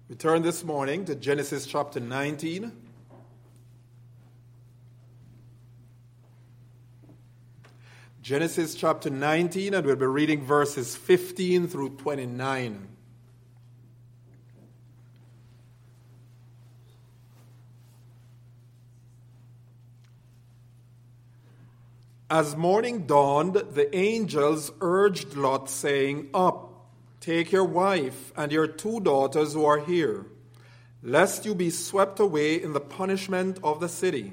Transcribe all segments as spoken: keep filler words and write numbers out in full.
We turn this morning to Genesis chapter nineteen. Genesis chapter nineteen, and we'll be reading verses fifteen through twenty-nine. As morning dawned, the angels urged Lot, saying, "Up, take your wife and your two daughters who are here, lest you be swept away in the punishment of the city."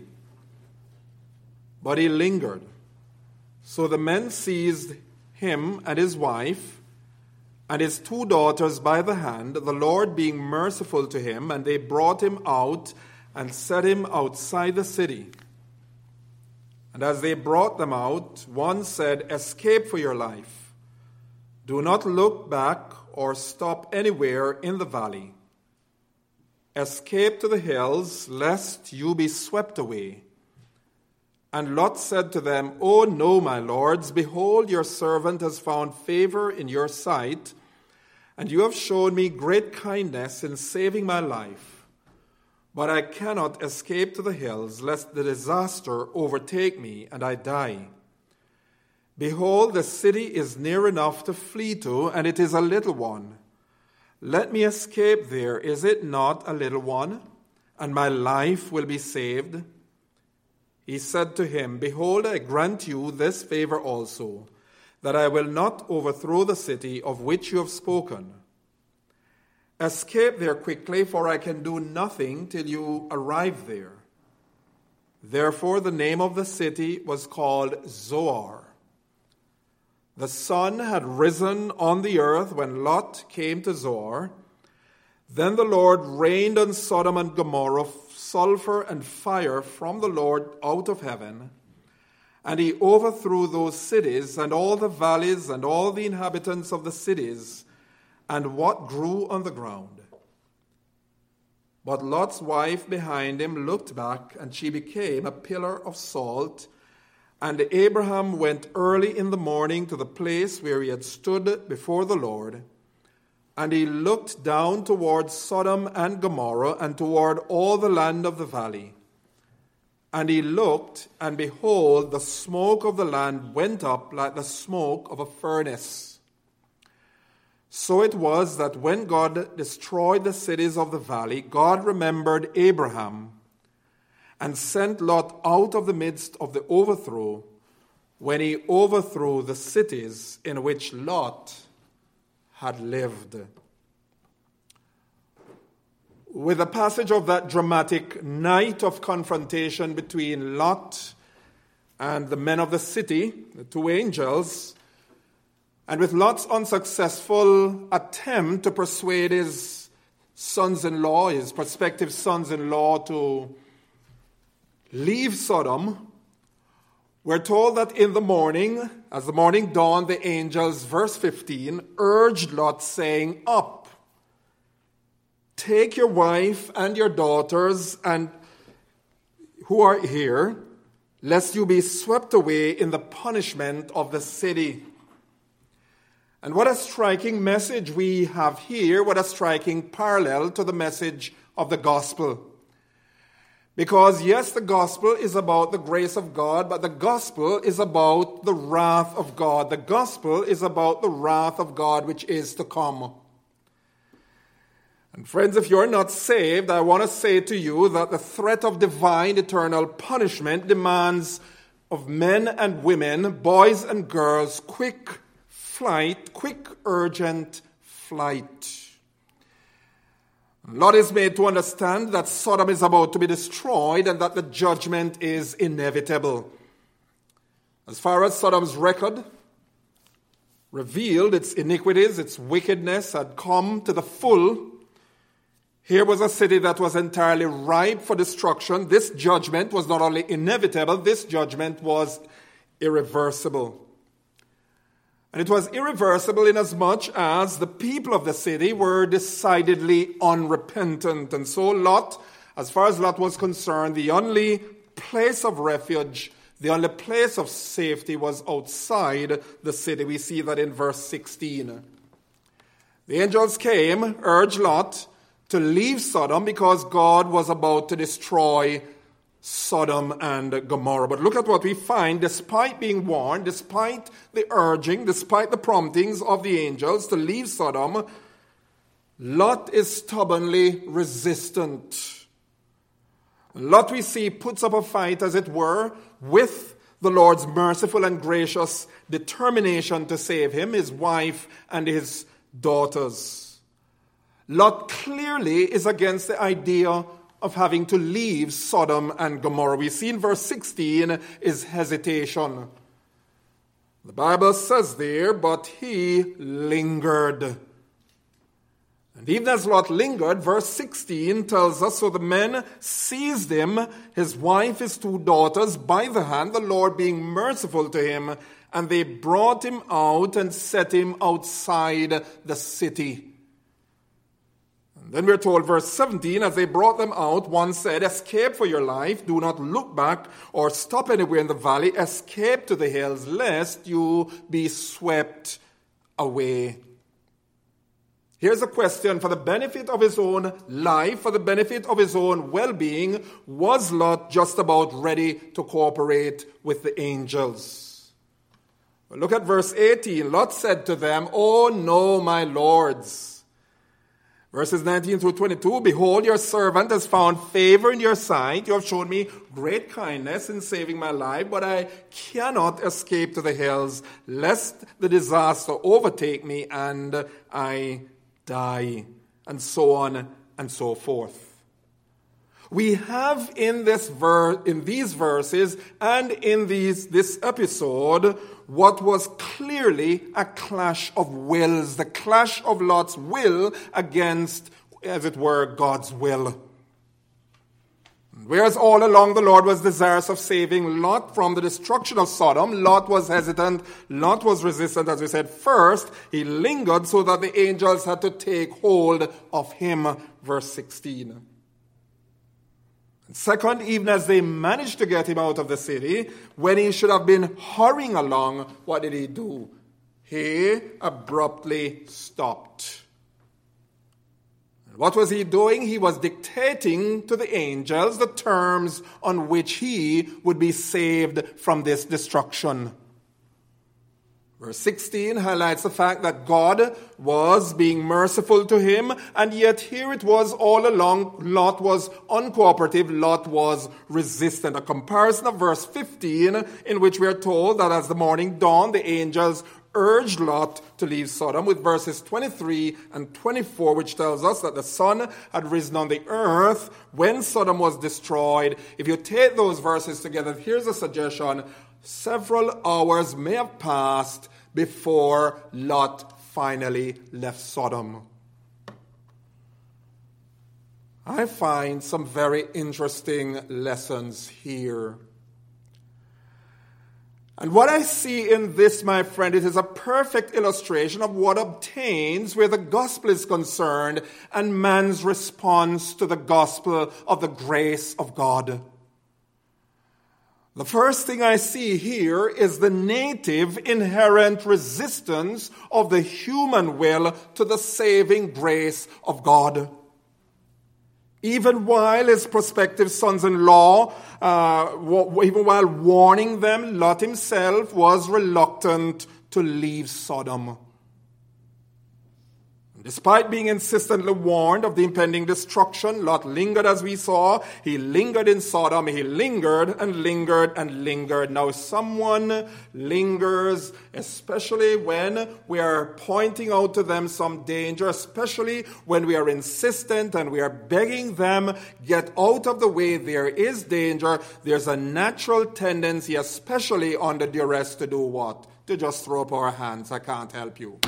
But he lingered. So the men seized him and his wife and his two daughters by the hand, the Lord being merciful to him, and they brought him out and set him outside the city. And as they brought them out, one said, "Escape for your life. Do not look back or stop anywhere in the valley. Escape to the hills, lest you be swept away." And Lot said to them, "Oh no, my lords, behold, your servant has found favor in your sight, and you have shown me great kindness in saving my life. But I cannot escape to the hills, lest the disaster overtake me and I die. Behold, the city is near enough to flee to, and it is a little one. Let me escape there, is it not a little one? And my life will be saved." He said to him, "Behold, I grant you this favor also, that I will not overthrow the city of which you have spoken. Escape there quickly, for I can do nothing till you arrive there." Therefore the name of the city was called Zoar. The sun had risen on the earth when Lot came to Zoar. Then the Lord rained on Sodom and Gomorrah sulfur and fire from the Lord out of heaven, and he overthrew those cities and all the valleys and all the inhabitants of the cities and what grew on the ground. But Lot's wife behind him looked back, and she became a pillar of salt. And Abraham went early in the morning to the place where he had stood before the Lord, and he looked down toward Sodom and Gomorrah and toward all the land of the valley. And he looked, and behold, the smoke of the land went up like the smoke of a furnace. So it was that when God destroyed the cities of the valley, God remembered Abraham and sent Lot out of the midst of the overthrow, when he overthrew the cities in which Lot had lived. With the passage of that dramatic night of confrontation between Lot and the men of the city, the two angels, and with Lot's unsuccessful attempt to persuade his sons-in-law, his prospective sons-in-law, to leave Sodom, we're told that in the morning, as the morning dawned, the angels, verse fifteen, urged Lot, saying, "Up, take your wife and your daughters and who are here, lest you be swept away in the punishment of the city." And what a striking message we have here, what a striking parallel to the message of the gospel. Because yes, the gospel is about the grace of God, but the gospel is about the wrath of God. The gospel is about the wrath of God which is to come. And friends, if you're not saved, I want to say to you that the threat of divine eternal punishment demands of men and women, boys and girls, quick flight, quick urgent flight. Lot is made to understand that Sodom is about to be destroyed and that the judgment is inevitable. As far as Sodom's record revealed, its iniquities, its wickedness had come to the full. Here was a city that was entirely ripe for destruction. This judgment was not only inevitable, this judgment was irreversible. And it was irreversible inasmuch as the people of the city were decidedly unrepentant. And so Lot, as far as Lot was concerned, the only place of refuge, the only place of safety was outside the city. We see that in verse sixteen. The angels came, urged Lot to leave Sodom because God was about to destroy Sodom and Gomorrah. But look at what we find. Despite being warned, despite the urging, despite the promptings of the angels to leave Sodom, Lot is stubbornly resistant. Lot, we see, puts up a fight, as it were, with the Lord's merciful and gracious determination to save him, his wife, and his daughters. Lot clearly is against the idea of having to leave Sodom and Gomorrah. We see in verse sixteen is hesitation. The Bible says there, but he lingered. And even as Lot lingered, verse sixteen tells us, so the men seized him, his wife, his two daughters, by the hand, the Lord being merciful to him, and they brought him out and set him outside the city. Then we're told, verse seventeen, as they brought them out, one said, escape for your life, do not look back or stop anywhere in the valley, escape to the hills, lest you be swept away. Here's a question for the benefit of his own life, for the benefit of his own well-being. Was Lot just about ready to cooperate with the angels? Well, look at verse eighteen. Lot said to them, oh no, my lords. Verses nineteen through twenty-two, behold, your servant has found favor in your sight. You have shown me great kindness in saving my life, but I cannot escape to the hills, lest the disaster overtake me and I die, and so on and so forth. We have in this ver- in these verses and in these this episode what was clearly a clash of wills, the clash of Lot's will against, as it were, God's will. Whereas all along the Lord was desirous of saving Lot from the destruction of Sodom, Lot was hesitant, Lot was resistant, as we said. First, he lingered so that the angels had to take hold of him, verse sixteen. Second, even as they managed to get him out of the city, when he should have been hurrying along, what did he do? He abruptly stopped. What was he doing? He was dictating to the angels the terms on which he would be saved from this destruction. Verse sixteen highlights the fact that God was being merciful to him, and yet here it was all along, Lot was uncooperative, Lot was resistant. A comparison of verse fifteen, in which we are told that as the morning dawned, the angels urged Lot to leave Sodom, with verses twenty-three and twenty-four, which tells us that the sun had risen on the earth when Sodom was destroyed. If you take those verses together, here's a suggestion. Several hours may have passed before Lot finally left Sodom. I find some very interesting lessons here. And what I see in this, my friend, it is a perfect illustration of what obtains where the gospel is concerned and man's response to the gospel of the grace of God. The first thing I see here is the native inherent resistance of the human will to the saving grace of God. Even while his prospective sons-in-law, uh, even while warning them, Lot himself was reluctant to leave Sodom. Despite being insistently warned of the impending destruction, Lot lingered, as we saw. He lingered in Sodom. He lingered and lingered and lingered. Now, someone lingers, especially when we are pointing out to them some danger, especially when we are insistent and we are begging them, get out of the way, there is danger. There's a natural tendency, especially under duress, to do what? To just throw up our hands. I can't help you.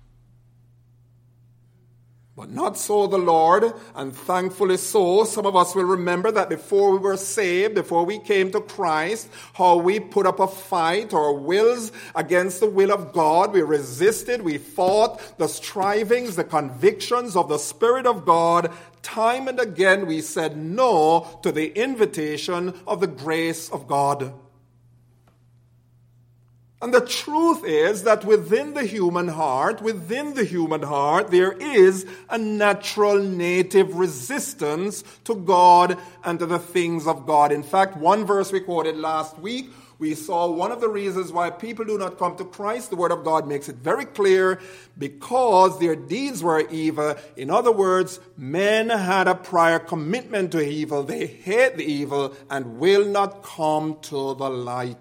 But not so the Lord, and thankfully so. Some of us will remember that before we were saved, before we came to Christ, how we put up a fight, our wills against the will of God. We resisted, we fought the strivings, the convictions of the Spirit of God. Time and again we said no to the invitation of the grace of God. And the truth is that within the human heart, within the human heart, there is a natural native resistance to God and to the things of God. In fact, one verse we quoted last week, we saw one of the reasons why people do not come to Christ. The Word of God makes it very clear, because their deeds were evil. In other words, men had a prior commitment to evil. They hate the evil and will not come to the light.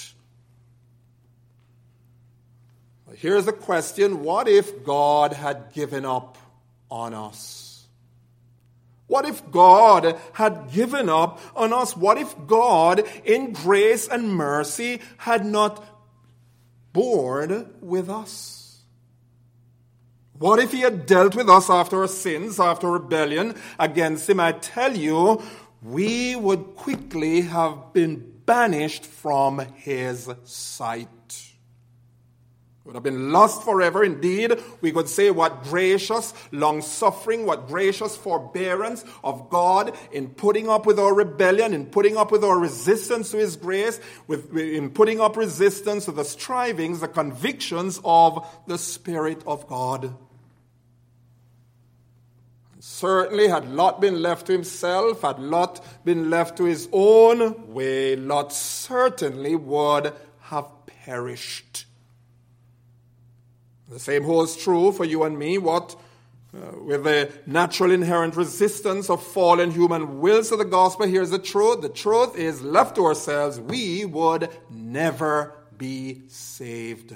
Here's the question: what if God had given up on us? What if God had given up on us? What if God, in grace and mercy, had not borne with us? What if he had dealt with us after our sins, after rebellion against him? I tell you, we would quickly have been banished from his sight. Would have been lost forever. Indeed, we could say what gracious long-suffering, what gracious forbearance of God in putting up with our rebellion, in putting up with our resistance to his grace, with, in putting up resistance to the strivings, the convictions of the Spirit of God. Certainly, had Lot been left to himself, had Lot been left to his own way, Lot certainly would have perished. The same holds true for you and me. What, uh, with the natural inherent resistance of fallen human wills to the gospel, here's the truth. The truth is, left to ourselves, we would never be saved.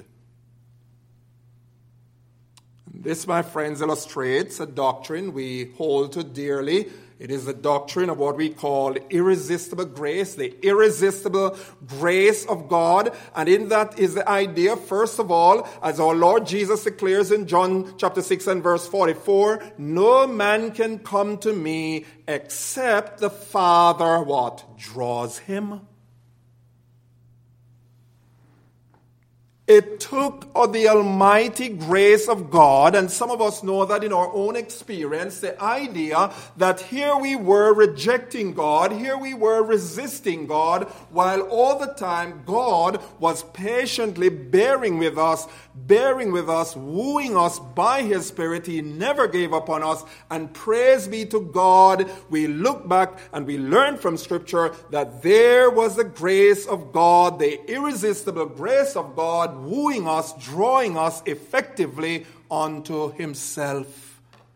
This, my friends, illustrates a doctrine we hold to dearly. It is the doctrine of what we call irresistible grace, the irresistible grace of God. And in that is the idea, first of all, as our Lord Jesus declares in John chapter six and verse forty-four, no man can come to me except the Father, what? Draws him. It took the almighty grace of God, and some of us know that in our own experience, the idea that here we were rejecting God, here we were resisting God, while all the time God was patiently bearing with us, bearing with us, wooing us by his Spirit. He never gave up on us, and praise be to God, we look back and we learn from Scripture that there was the grace of God, the irresistible grace of God, wooing us, drawing us effectively unto himself.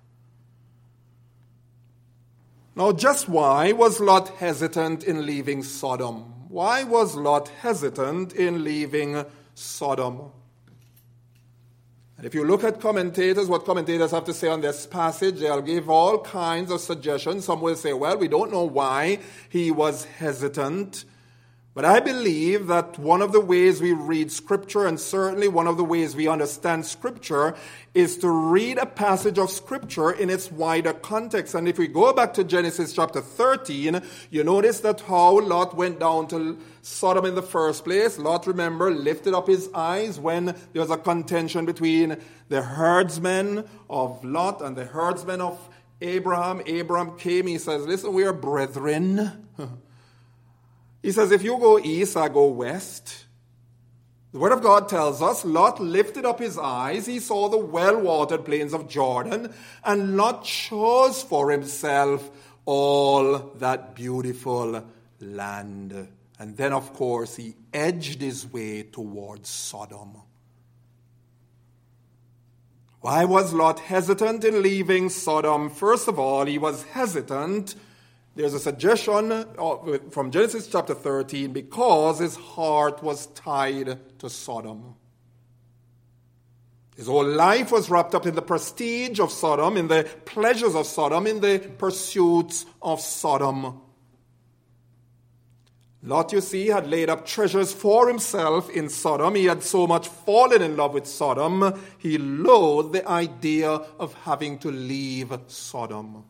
Now, just why was Lot hesitant in leaving Sodom? Why was Lot hesitant in leaving Sodom? And if you look at commentators, what commentators have to say on this passage, they'll give all kinds of suggestions. Some will say, well, we don't know why he was hesitant. But I believe that one of the ways we read Scripture, and certainly one of the ways we understand Scripture, is to read a passage of Scripture in its wider context. And if we go back to Genesis chapter thirteen, you notice that how Lot went down to Sodom in the first place. Lot, remember, lifted up his eyes when there was a contention between the herdsmen of Lot and the herdsmen of Abraham. Abraham came, he says, listen, we are brethren. He says, if you go east, I go west. The Word of God tells us, Lot lifted up his eyes. He saw the well-watered plains of Jordan, and Lot chose for himself all that beautiful land. And then, of course, he edged his way towards Sodom. Why was Lot hesitant in leaving Sodom? First of all, he was hesitant. There's a suggestion from Genesis chapter thirteen, because his heart was tied to Sodom. His whole life was wrapped up in the prestige of Sodom, in the pleasures of Sodom, in the pursuits of Sodom. Lot, you see, had laid up treasures for himself in Sodom. He had so much fallen in love with Sodom, he loathed the idea of having to leave Sodom.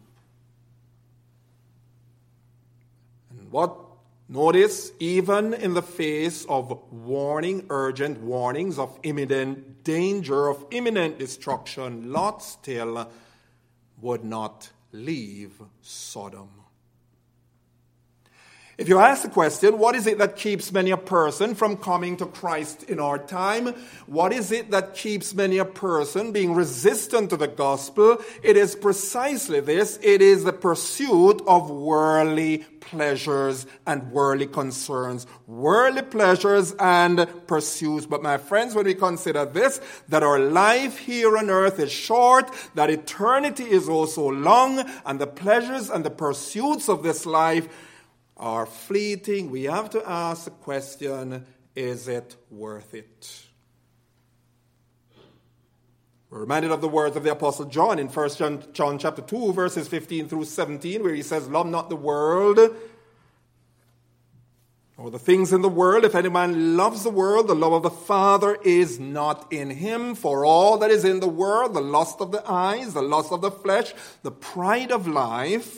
What? Notice, even in the face of warning, urgent warnings of imminent danger, of imminent destruction, Lot still would not leave Sodom. If you ask the question, what is it that keeps many a person from coming to Christ in our time? What is it that keeps many a person being resistant to the gospel? It is precisely this. It is the pursuit of worldly pleasures and worldly concerns. Worldly pleasures and pursuits. But my friends, when we consider this, that our life here on earth is short, that eternity is also long, and the pleasures and the pursuits of this life are fleeting, we have to ask the question, is it worth it? We're reminded of the words of the Apostle John in First John, John chapter two, verses fifteen through seventeen, where he says, love not the world, or the things in the world. If any man loves the world, the love of the Father is not in him. For all that is in the world, the lust of the eyes, the lust of the flesh, the pride of life,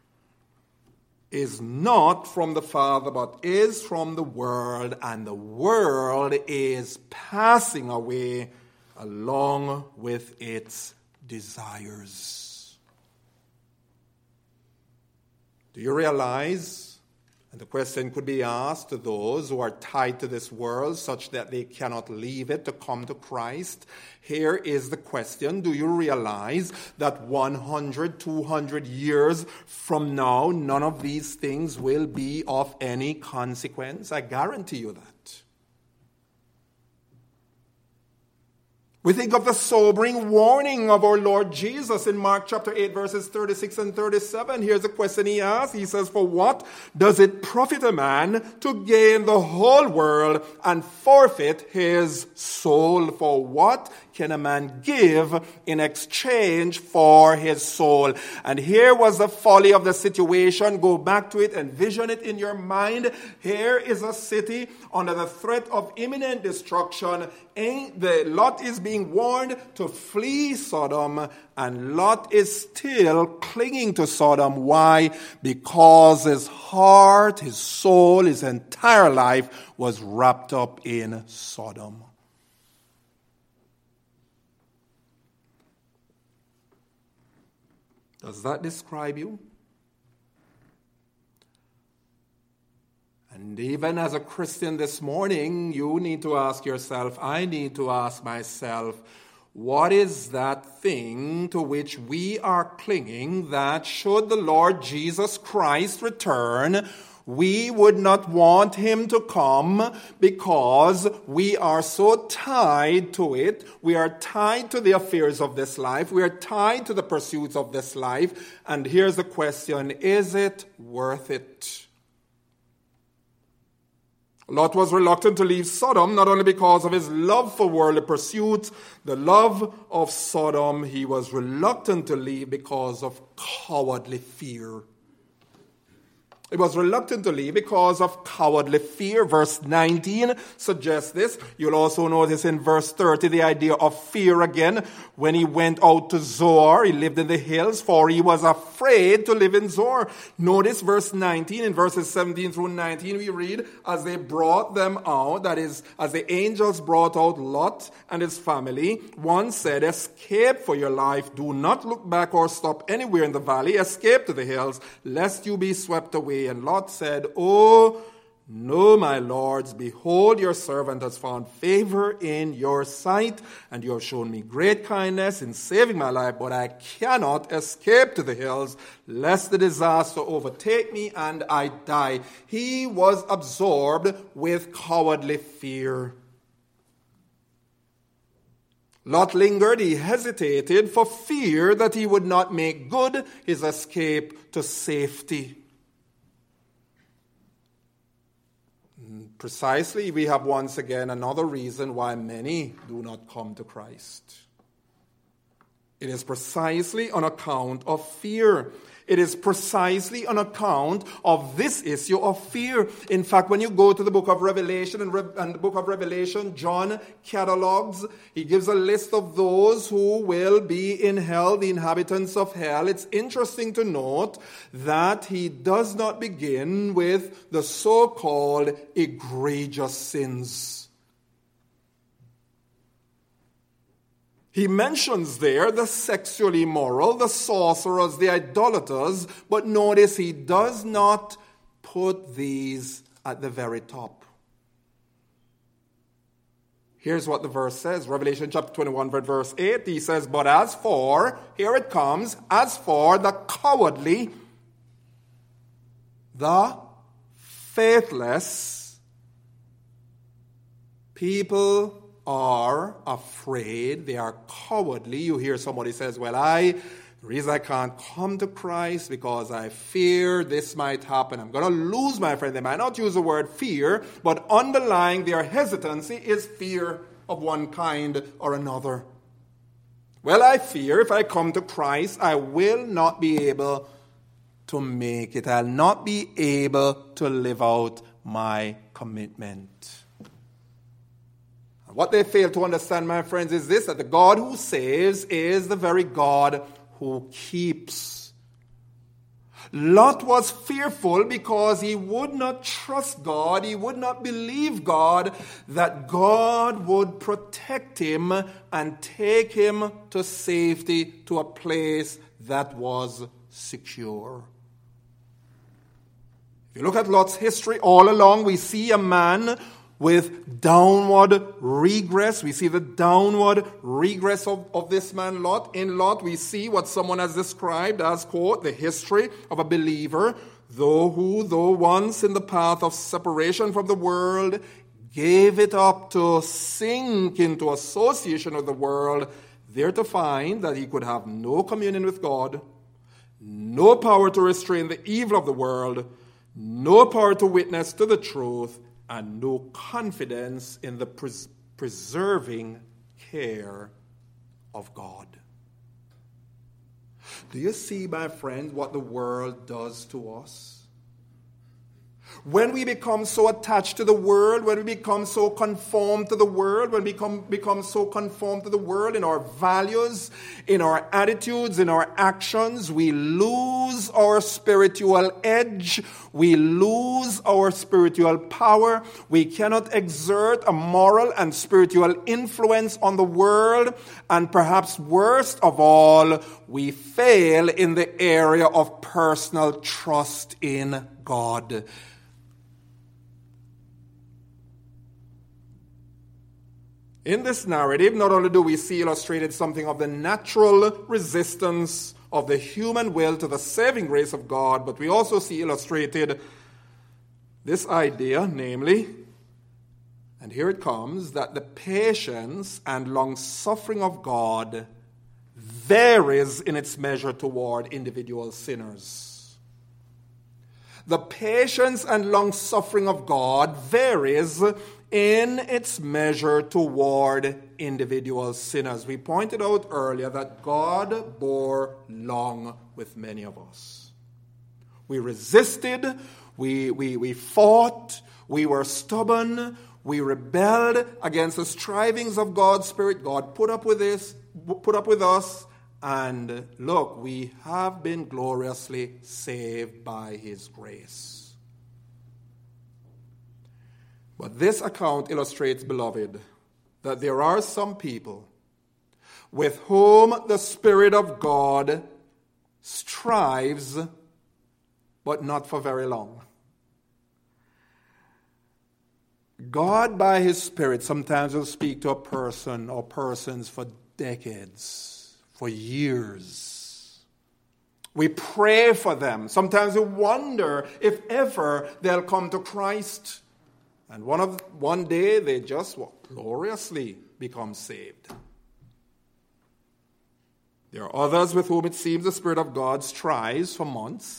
is not from the Father, but is from the world, and the world is passing away along with its desires. Do you realize, and the question could be asked to those who are tied to this world such that they cannot leave it to come to Christ, here is the question, do you realize that one hundred, two hundred years from now, none of these things will be of any consequence? I guarantee you that. We think of the sobering warning of our Lord Jesus in Mark chapter eight, verses thirty-six and thirty-seven. Here's a question he asks. He says, for what does it profit a man to gain the whole world and forfeit his soul? For what can a man give in exchange for his soul? And here was the folly of the situation. Go back to it and vision it in your mind. Here is a city under the threat of imminent destruction. The Lot is being warned to flee Sodom, and Lot is still clinging to Sodom. Why? Because his heart, his soul, his entire life was wrapped up in Sodom. Does that describe you? And even as a Christian this morning, you need to ask yourself, I need to ask myself, what is that thing to which we are clinging that should the Lord Jesus Christ return, we would not want him to come because we are so tied to it. We are tied to the affairs of this life. We are tied to the pursuits of this life. And here's the question, is it worth it? Lot was reluctant to leave Sodom, not only because of his love for worldly pursuits, the love of Sodom. He was reluctant to leave because of cowardly fear. He was reluctant to leave because of cowardly fear. Verse nineteen suggests this. You'll also notice in verse thirty the idea of fear again. When he went out to Zoar, he lived in the hills, for he was afraid to live in Zoar. Notice verse nineteen. In verses seventeen through nineteen, we read, as they brought them out, that is, as the angels brought out Lot and his family, one said, escape for your life. Do not look back or stop anywhere in the valley. Escape to the hills, lest you be swept away. And Lot said, oh, no, my lords, behold, your servant has found favor in your sight, and you have shown me great kindness in saving my life, but I cannot escape to the hills, lest the disaster overtake me and I die. He was absorbed with cowardly fear. Lot lingered, he hesitated for fear that he would not make good his escape to safety. Precisely, we have once again another reason why many do not come to Christ. It is precisely on account of fear. It is precisely on account of this issue of fear. In fact, when you go to the book of Revelation, and, Re- and the book of Revelation, John catalogs, he gives a list of those who will be in hell, the inhabitants of hell. It's interesting to note that he does not begin with the so-called egregious sins. He mentions there the sexually immoral, the sorcerers, the idolaters, but notice he does not put these at the very top. Here's what the verse says. Revelation chapter twenty-one, verse eight. He says, but as for, here it comes, as for the cowardly, the faithless, people are afraid. They are cowardly. You hear somebody says, well, I, the reason I can't come to Christ because I fear this might happen. I'm going to lose my friend. They might not use the word fear, but underlying their hesitancy is fear of one kind or another. Well, I fear if I come to Christ, I will not be able to make it. I'll not be able to live out my commitment. What they fail to understand, my friends, is this, that the God who saves is the very God who keeps. Lot was fearful because he would not trust God, he would not believe God, that God would protect him and take him to safety, to a place that was secure. If you look at Lot's history, all along we see a man with downward regress. We see the downward regress of, of this man Lot. In Lot, we see what someone has described as, quote, the history of a believer, though who, though once in the path of separation from the world, gave it up to sink into association with the world, there to find that he could have no communion with God, no power to restrain the evil of the world, no power to witness to the truth, and no confidence in the pres- preserving care of God. Do you see, my friend, what the world does to us? When we become so attached to the world, when we become so conformed to the world, when we become, become so conformed to the world in our values, in our attitudes, in our actions, we lose our spiritual edge, we lose our spiritual power, we cannot exert a moral and spiritual influence on the world, and perhaps worst of all, we fail in the area of personal trust in God. In this narrative, not only do we see illustrated something of the natural resistance of the human will to the saving grace of God, but we also see illustrated this idea, namely, and here it comes, that the patience and long-suffering of God varies in its measure toward individual sinners. The patience and long-suffering of God varies in its measure toward individual sinners. We pointed out earlier that God bore long with many of us. We resisted, we, we, we fought, we were stubborn, we rebelled against the strivings of God's Spirit. God put up with this, put up with us, and look, we have been gloriously saved by His grace. But this account illustrates, beloved, that there are some people with whom the Spirit of God strives, but not for very long. God, by His Spirit, sometimes will speak to a person or persons for decades, for years. We pray for them. Sometimes we wonder if ever they'll come to Christ. And one of one day they just gloriously become saved. There are others with whom it seems the Spirit of God strives for months.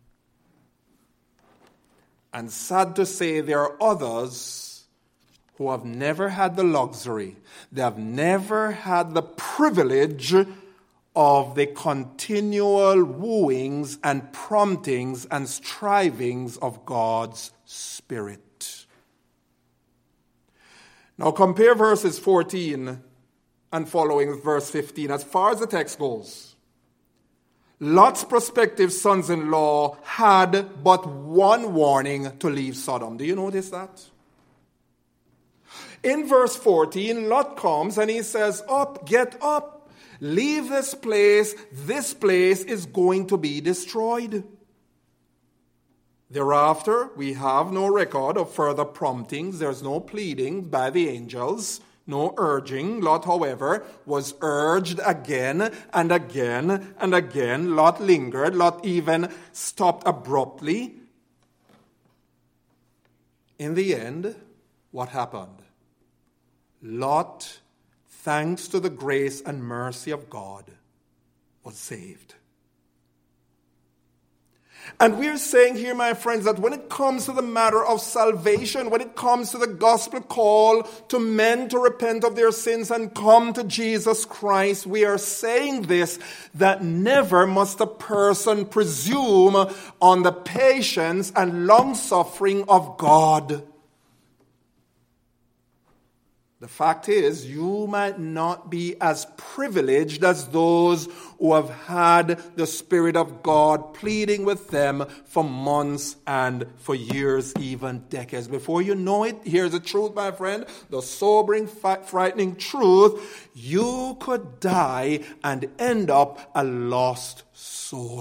And sad to say, there are others who have never had the luxury, they have never had the privilege of the continual wooings and promptings and strivings of God's Spirit. Now compare verses fourteen and following with verse fifteen. As far as the text goes, Lot's prospective sons-in-law had but one warning to leave Sodom. Do you notice that? In verse fourteen, Lot comes and he says, "Up, get up, leave this place. This place is going to be destroyed." Thereafter, we have no record of further promptings. There's no pleading by the angels, no urging. Lot, however, was urged again and again and again. Lot lingered. Lot even stopped abruptly. In the end, what happened? Lot, thanks to the grace and mercy of God, was saved. And we're saying here, my friends, that when it comes to the matter of salvation, when it comes to the gospel call to men to repent of their sins and come to Jesus Christ, we are saying this, that never must a person presume on the patience and long-suffering of God. The fact is, you might not be as privileged as those who have had the Spirit of God pleading with them for months and for years, even decades. Before you know it, here's the truth, my friend, the sobering, frightening truth. You could die and end up a lost soul.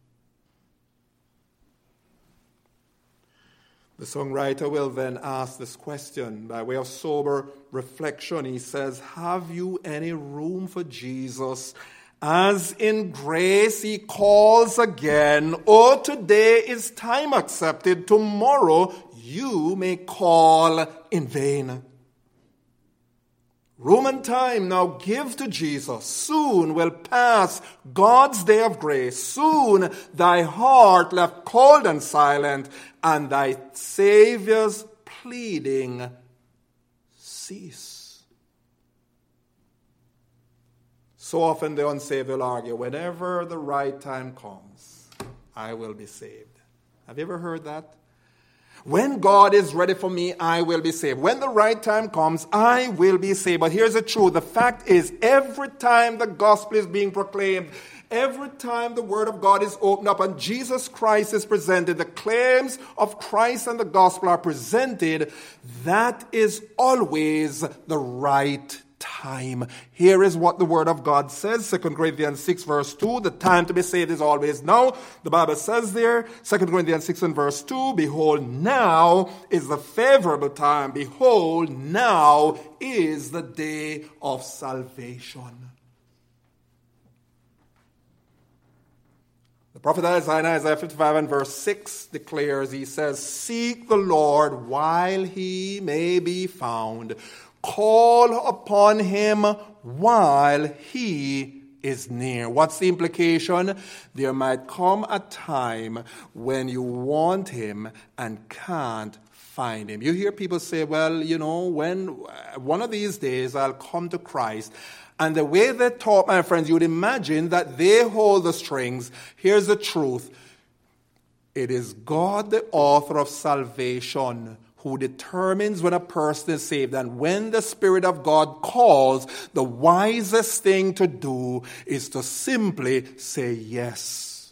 The songwriter will then ask this question by way of sober reflection. He says, have you any room for Jesus? As in grace he calls again, oh, today is time accepted, tomorrow you may call in vain. Room and time now give to Jesus. Soon will pass God's day of grace. Soon thy heart left cold and silent, and thy Savior's pleading cease. So often the unsaved will argue, whenever the right time comes, I will be saved. Have you ever heard that? When God is ready for me, I will be saved. When the right time comes, I will be saved. But here's the truth. The fact is, every time the gospel is being proclaimed, every time the word of God is opened up and Jesus Christ is presented, the claims of Christ and the gospel are presented, that is always the right time. Here is what the word of God says, Second Corinthians six verse two, the time to be saved is always now. The Bible says there, Second Corinthians six and verse two, behold, now is the favorable time. Behold, now is the day of salvation. The prophet Isaiah, Isaiah fifty-five and verse six declares, he says, seek the Lord while he may be found. Call upon him while he is near. What's the implication? There might come a time when you want him and can't find him. You hear people say, well, you know, when one of these days I'll come to Christ. And the way they talk, my friends, you'd imagine that they hold the strings. Here's the truth. It is God, the author of salvation, who determines when a person is saved. And when the Spirit of God calls, the wisest thing to do is to simply say yes.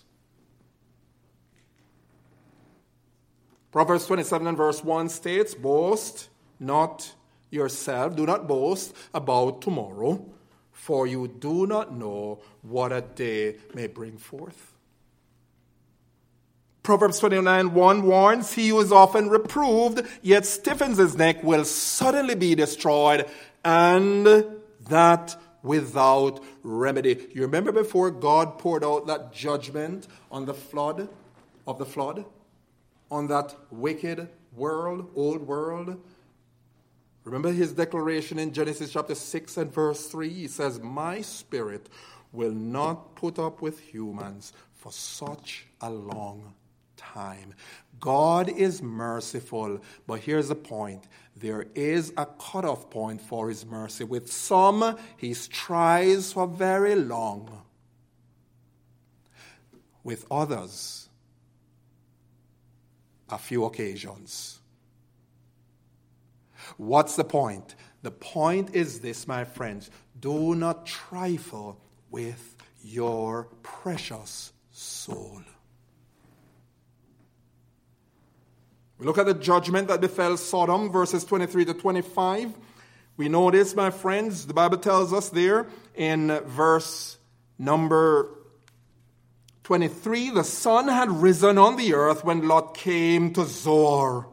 Proverbs twenty-seven and verse one states, boast not yourself, do not boast about tomorrow, for you do not know what a day may bring forth. Proverbs twenty-nine one warns, he who is often reproved, yet stiffens his neck, will suddenly be destroyed, and that without remedy. You remember before God poured out that judgment on the flood, of the flood, on that wicked world, old world? Remember his declaration in Genesis chapter six and verse three? He says, my spirit will not put up with humans for such a long time. God is merciful, but here's the point. There is a cutoff point for his mercy. With some, he strives for very long. With others, a few occasions. What's the point? The point is this, my friends. Do not trifle with your precious soul. We look at the judgment that befell Sodom, verses twenty-three to twenty-five. We know this, my friends. The Bible tells us there in verse number twenty-three, the sun had risen on the earth when Lot came to Zoar.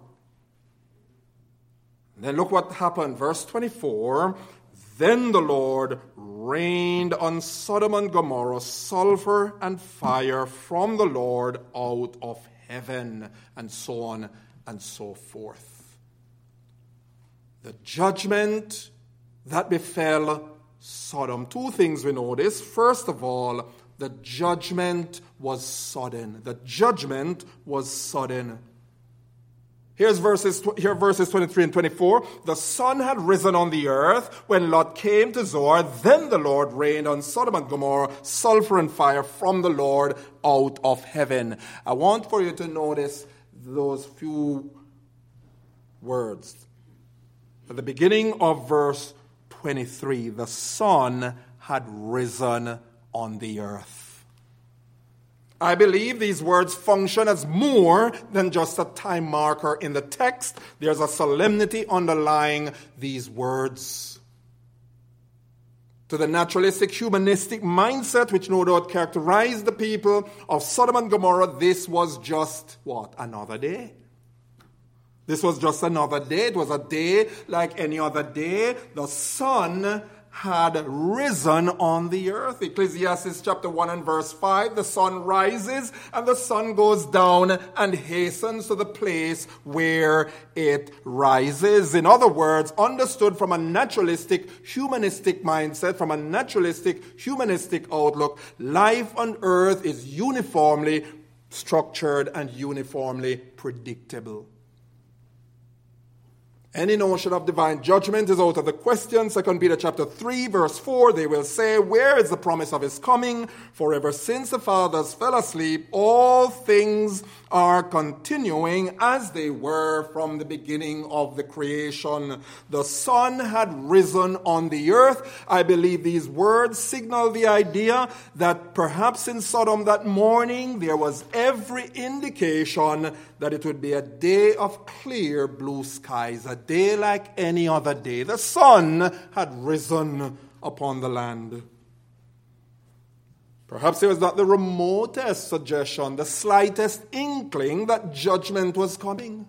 And then look what happened. Verse twenty-four, then the Lord rained on Sodom and Gomorrah sulfur and fire from the Lord out of heaven, and so on and so forth. The judgment that befell Sodom. Two things we notice. First of all, the judgment was sudden. The judgment was sudden. Here's verses, here verses twenty-three and twenty-four. The sun had risen on the earth when Lot came to Zoar. Then the Lord rained on Sodom and Gomorrah sulfur and fire from the Lord out of heaven. I want for you to notice those few words. At the beginning of verse twenty-three, the sun had risen on the earth. I believe these words function as more than just a time marker in the text. There's a solemnity underlying these words. To the naturalistic, humanistic mindset, which no doubt characterized the people of Sodom and Gomorrah, this was just, what, another day? This was just another day. It was a day like any other day. The sun had risen on the earth. Ecclesiastes chapter one and verse five, the sun rises and the sun goes down and hastens to the place where it rises. In other words, understood from a naturalistic, humanistic mindset, from a naturalistic, humanistic outlook, life on earth is uniformly structured and uniformly predictable. Any notion of divine judgment is out of the question. Second Peter chapter three, verse four, they will say, where is the promise of his coming? For ever since the fathers fell asleep, all things are continuing as they were from the beginning of the creation. The sun had risen on the earth. I believe these words signal the idea that perhaps in Sodom that morning there was every indication that it would be a day of clear blue skies, a day like any other day. The sun had risen upon the land. Perhaps there was not the remotest suggestion, the slightest inkling that judgment was coming.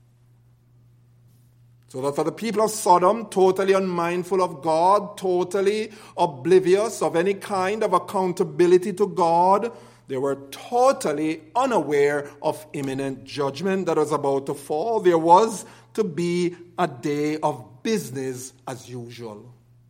So that for the people of Sodom, totally unmindful of God, totally oblivious of any kind of accountability to God, they were totally unaware of imminent judgment that was about to fall. There was to be a day of business as usual.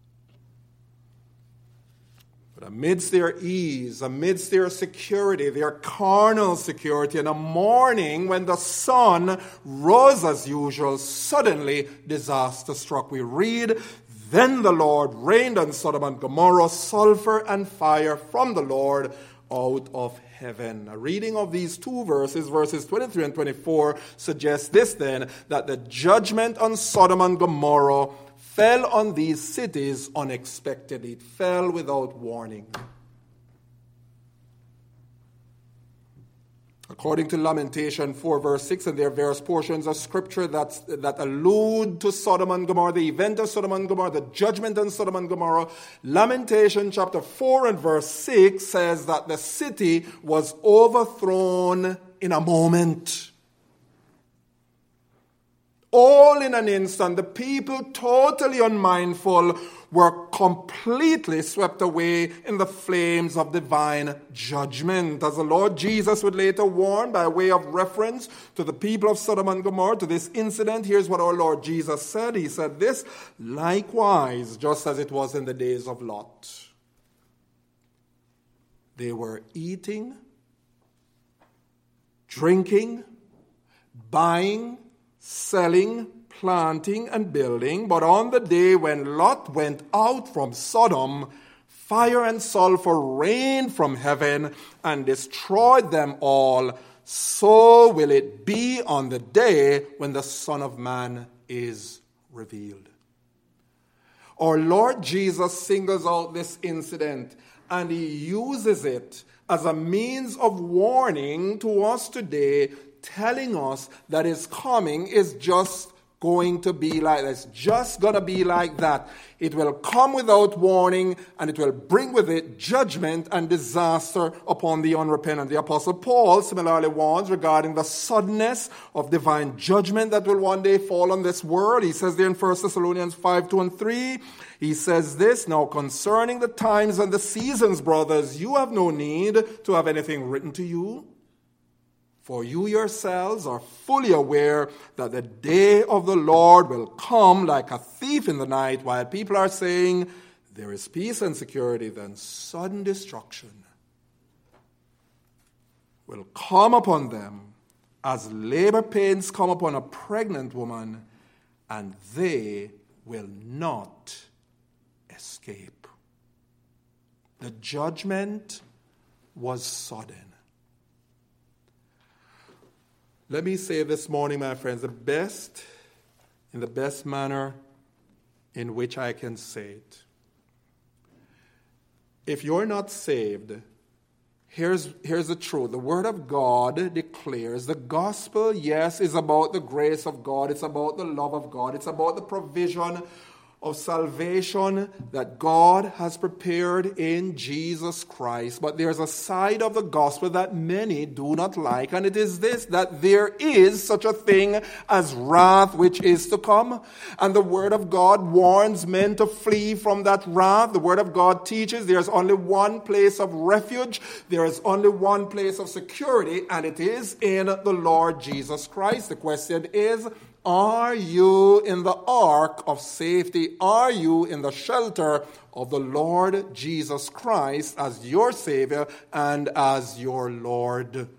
But amidst their ease, amidst their security, their carnal security, in a morning when the sun rose as usual, suddenly disaster struck. We read, then the Lord rained on Sodom and Gomorrah sulfur and fire from the Lord out of heaven. A reading of these two verses, verses twenty-three and twenty-four, suggests this then, that the judgment on Sodom and Gomorrah fell on these cities unexpectedly. It fell without warning. According to Lamentation four, verse six, and there are various portions of Scripture that, that allude to Sodom and Gomorrah, the event of Sodom and Gomorrah, the judgment on Sodom and Gomorrah. Lamentation chapter four and verse six says that the city was overthrown in a moment. All in an instant, the people, totally unmindful, were completely swept away in the flames of divine judgment. As the Lord Jesus would later warn by way of reference to the people of Sodom and Gomorrah, to this incident, here's what our Lord Jesus said. He said this, likewise, just as it was in the days of Lot. They were eating, drinking, buying, selling, planting, and building. But on the day when Lot went out from Sodom, fire and sulfur rained from heaven and destroyed them all. So will it be on the day when the Son of Man is revealed. Our Lord Jesus singles out this incident, and he uses it as a means of warning to us today, telling us that his coming is just going to be like that. It's just going to be like that. It will come without warning, and it will bring with it judgment and disaster upon the unrepentant. The Apostle Paul similarly warns regarding the suddenness of divine judgment that will one day fall on this world. He says there in First Thessalonians five, two and three, he says this, "Now concerning the times and the seasons, brothers, you have no need to have anything written to you. For you yourselves are fully aware that the day of the Lord will come like a thief in the night, while people are saying, there is peace and security, then sudden destruction will come upon them as labor pains come upon a pregnant woman, and they will not escape." The judgment was sudden. Let me say this morning, my friends, the best, in the best manner in which I can say it. If you're not saved, here's, here's the truth. The Word of God declares the gospel, yes, is about the grace of God. It's about the love of God. It's about the provision of salvation that God has prepared in Jesus Christ. But there's a side of the gospel that many do not like, and it is this, that there is such a thing as wrath which is to come. And the Word of God warns men to flee from that wrath. The Word of God teaches there's only one place of refuge, there is only one place of security, and it is in the Lord Jesus Christ. The question is, are you in the ark of safety? Are you in the shelter of the Lord Jesus Christ as your Savior and as your Lord? And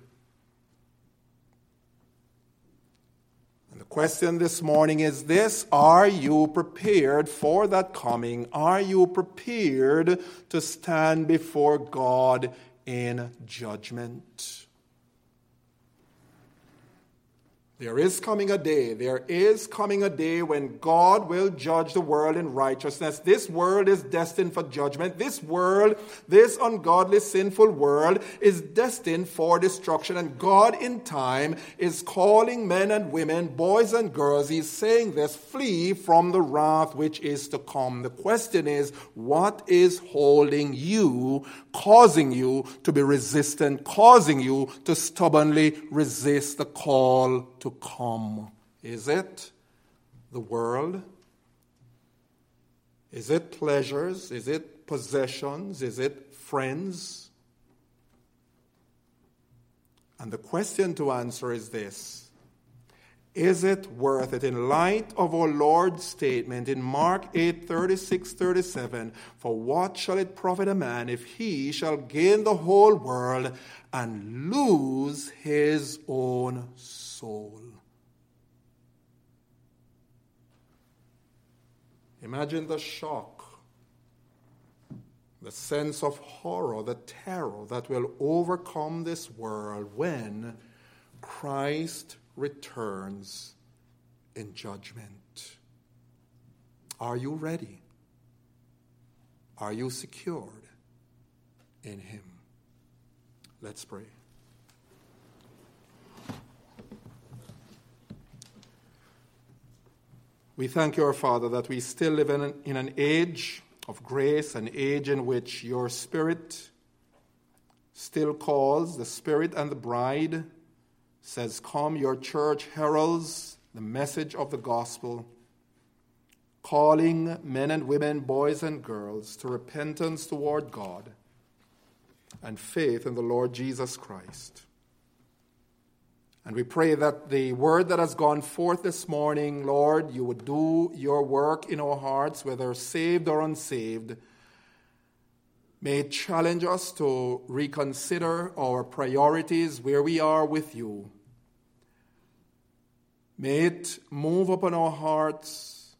the question this morning is this: are you prepared for that coming? Are you prepared to stand before God in judgment? There is coming a day, there is coming a day when God will judge the world in righteousness. This world is destined for judgment. This world, this ungodly, sinful world is destined for destruction. And God in time is calling men and women, boys and girls, He's saying this, flee from the wrath which is to come. The question is, what is holding you, causing you to be resistant, causing you to stubbornly resist the call to come? Is it the world? Is it pleasures? Is it possessions? Is it friends? And the question to answer is this: is it worth it in light of our Lord's statement in Mark eight, thirty-six, thirty-seven, for what shall it profit a man if he shall gain the whole world and lose his own soul? Imagine the shock, the sense of horror, the terror that will overcome this world when Christ returns in judgment. Are you ready? Are you secured in Him? Let's pray. We thank you, our Father, that we still live in an, in an age of grace, an age in which your Spirit still calls, the Spirit and the bride says, come. Your church heralds the message of the gospel, calling men and women, boys and girls, to repentance toward God and faith in the Lord Jesus Christ. And we pray that the word that has gone forth this morning, Lord, you would do your work in our hearts, whether saved or unsaved. May it challenge us to reconsider our priorities, where we are with you. May it move upon our hearts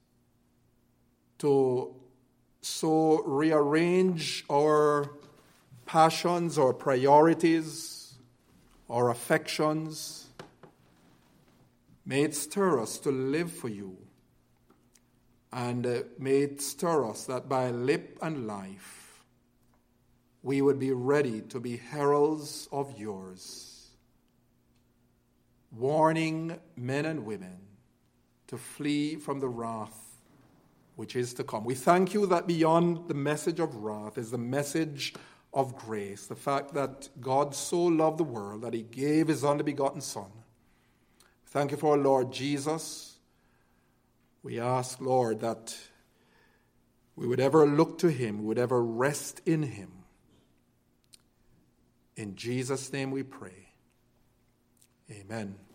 to so rearrange our passions, our priorities, our affections. May it stir us to live for you. And uh, may it stir us that by lip and life we would be ready to be heralds of yours, warning men and women to flee from the wrath which is to come. We thank you that beyond the message of wrath is the message of grace, the fact that God so loved the world that he gave his only begotten Son. Thank you for our Lord Jesus. We ask, Lord, that we would ever look to him, we would ever rest in him. In Jesus' name we pray. Amen.